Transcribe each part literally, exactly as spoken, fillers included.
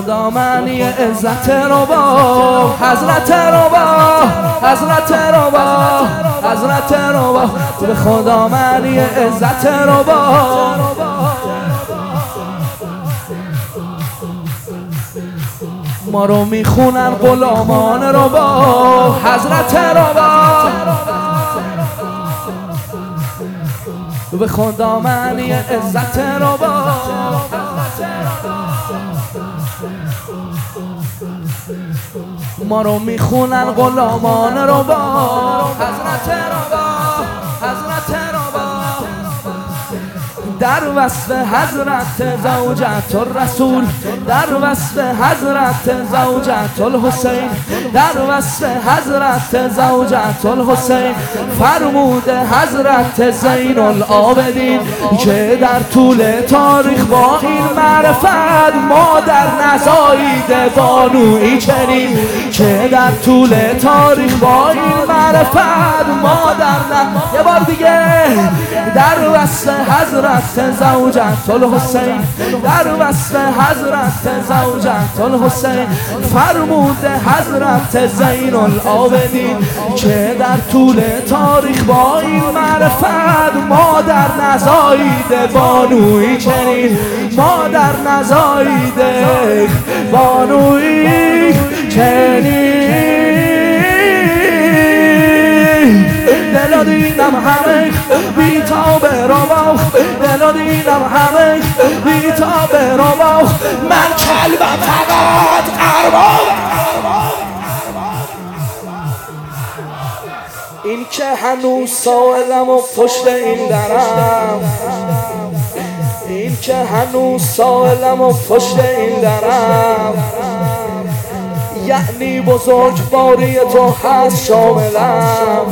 خدا معنی عزت رو با حضرت رو با حضرت رو با حضرت رو با به خدا معنی عزت رو با ما رو میخونن غلامان رو با حضرت رو با به خدا معنی عزت رو با ما رو میخونن غلامان رو با حضرت رو با حضرت رو با در وصف حضرت زوجت الرسول در وصف حضرت زوجت الحسین در وصف حضرت زوجت الحسین فرموده حضرت زین العابدین که در طول تاریخ با این معرفت ما در نزایید بانویی چنین که در طول تاریخ با این معرفت ما در ن... یه بار دیگه در وصف حضرت زوجت الحسین در وصف حضرت زوجت الحسین فرموده حضرت زین العابدین که در طول تاریخ با این معرفت ما در نزایید بانویی چنین ما در نزایید بانویی چنین دل دیدم همه بیتاب رواخ دل دیدم همه بیتاب رواخ من کلبم فقط ارباب این که هنوز سائلم و پشت این درم این که هنوز سائلم و پشت این درم یعنی بزرگواری تو هست شاملم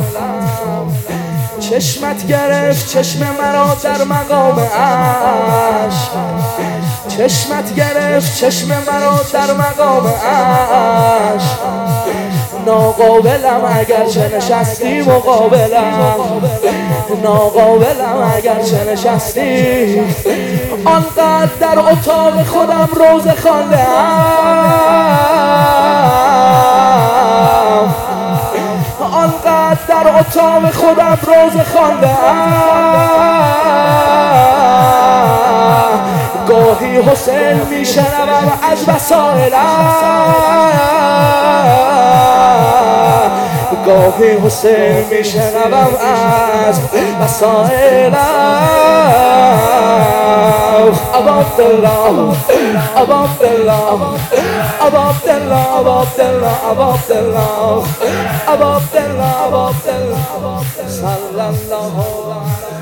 چشمت گرفت چشم مرا در مقام عشق چشمت گرفت چشم مرا در مقام عشق ناقابلم اگر چه نشستی مقابلم ناقابلم اگر چه نشستی آنقدر در اتاق خودم روزه خوانده ام آنقدر در اتاق خودم روزه خوانده ام گاهی حسین میشنوم از وسایلم گاهی حسین میشنوم از وسایلم ابا عبدالله ابا عبدالله ابا عبدالله ابا عبدالله ابا عبدالله ابا عبدالله ابا عبدالله صلی الله علیه